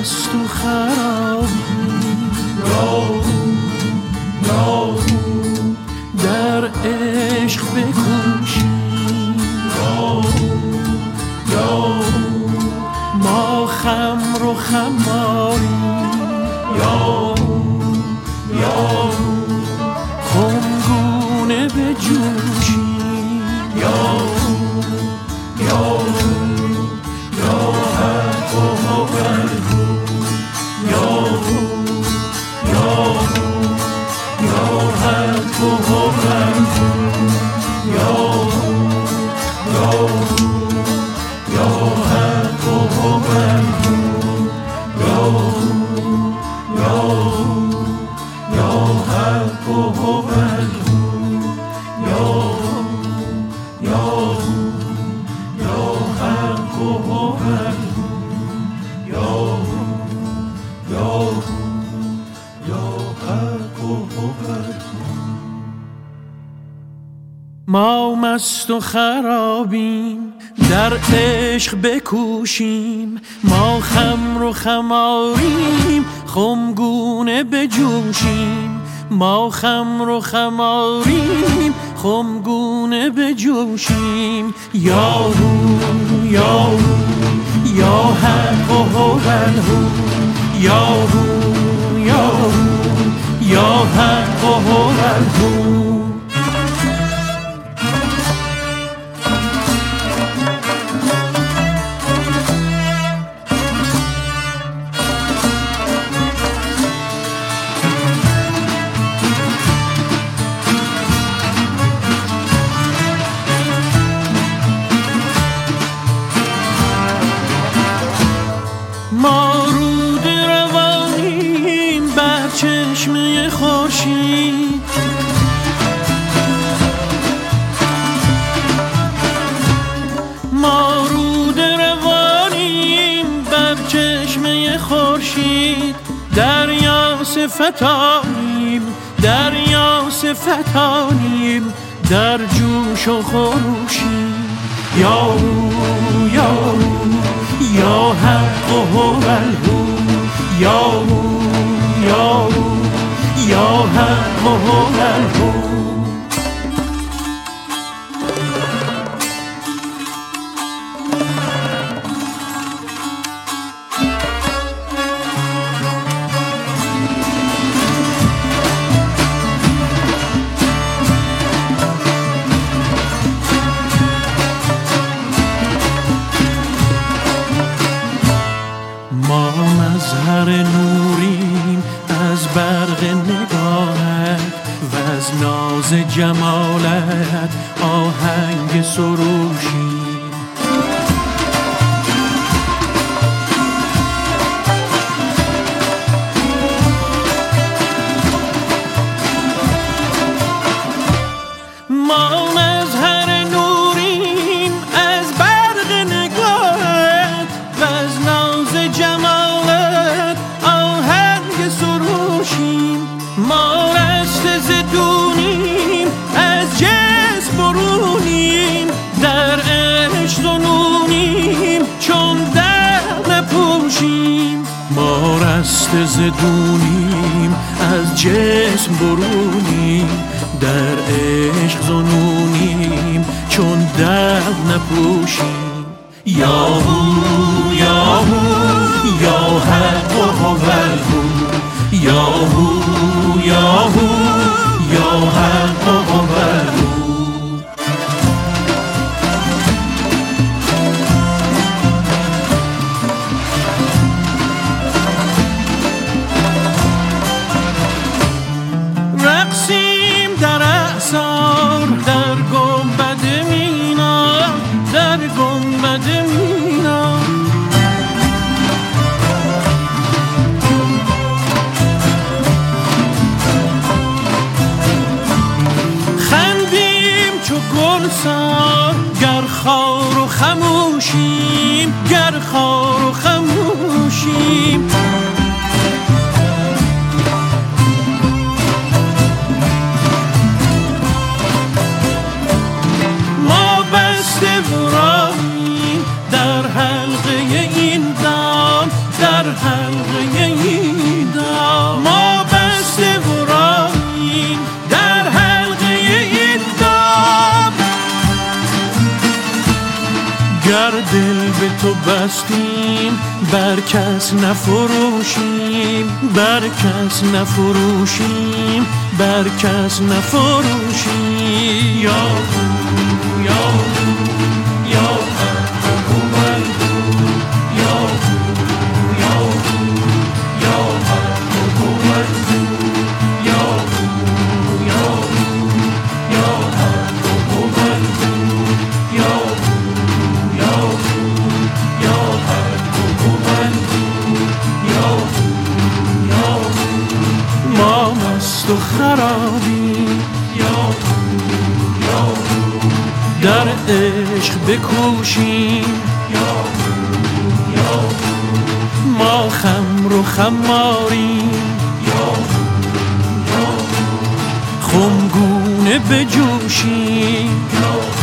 مست و خرابیم، در عشق بکوشیم، ما خمر و خماریم، خمگونه بجوشیم، حق و حقوق، حق و حقوق، حق و حقوق، حق و حقوق، ما مست و خرابیم، در عشق بکوشیم، ما خمر و خماریم، خمگونه بجوشیم، ما خمر و خماریم، خمگونه بجوشیم، یا حق و هو، یا حق و هو. ما رود روانیم بر چشمه خورشید، ما رود روانیم بر چشمه خورشید، دریا صفتانیم، دریا صفتانیم، در جوش و خروشیم، یا حق و هو، یا حق و هو. ما مظهر نوریم از برق نگاهت و از ناز جمالت آهنگ سروشیم، ما مظهر نوریم از برق نگاهت و از ناز جمالت آهنگ سروشیم، ما رشته زدونیم از جسم برونیم، در عشق زنونیم چون در نپوشیم، ما رشته زدونیم از جسم برونیم، در عشق زنونیم چون در نپوشیم، یا حق و هو، یا حق و هو. رقصیم در اعصار، در گنبد مینا، در گنبد مینا، خندیم چو گلزار، گر خار و خموشیم، گر خار و خموشیم، در حلقه این دام، در حلقه گر دل به تو بستیم بر کس نفروشیم، بر کس نفروشیم، بر کس نفروشیم. یا یا یا ما مست و خرابی در عشق بکوشیم، ما خمر و خماریم، خمگونه بجوشیم.